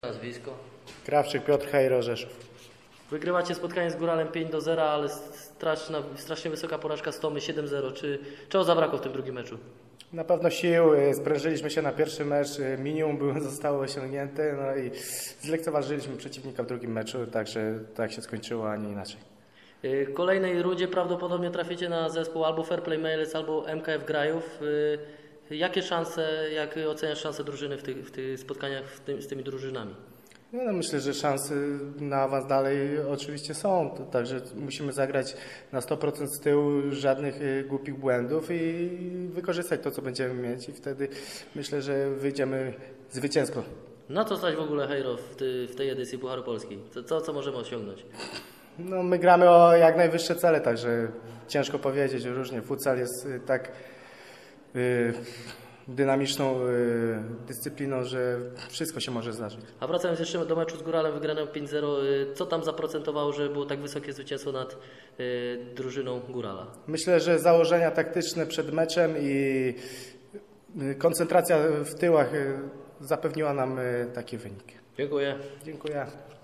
Nazwisko? Krawczyk Piotr, Hejro, Rzeszów. Wygrywacie spotkanie z Góralem 5-0, ale strasznie wysoka porażka z Tomy 7-0. Czego zabrakło w tym drugim meczu? Na pewno sił, sprężyliśmy się na pierwszy mecz, minimum zostało osiągnięte, no i zlekceważyliśmy przeciwnika w drugim meczu, także tak się skończyło, a nie inaczej. W kolejnej rundzie prawdopodobnie traficie na zespół albo Fairplay Mielec, albo MKF Grajów. Jakie szanse, jak oceniasz szanse drużyny w tych spotkaniach z tymi drużynami? No, myślę, że szanse na awans dalej oczywiście są, także musimy zagrać na 100% z tyłu, żadnych głupich błędów i wykorzystać to, co będziemy mieć i wtedy myślę, że wyjdziemy zwycięsko. Na co stać w ogóle Hejro w tej edycji Pucharu Polski? Co możemy osiągnąć? No, my gramy o jak najwyższe cele, także ciężko powiedzieć, różnie. Futsal jest tak dynamiczną dyscypliną, że wszystko się może zdarzyć. A wracając jeszcze do meczu z Góralem wygranym 5-0, co tam zaprocentowało, że było tak wysokie zwycięstwo nad drużyną Górala? Myślę, że założenia taktyczne przed meczem i koncentracja w tyłach zapewniła nam taki wynik. Dziękuję. Dziękuję.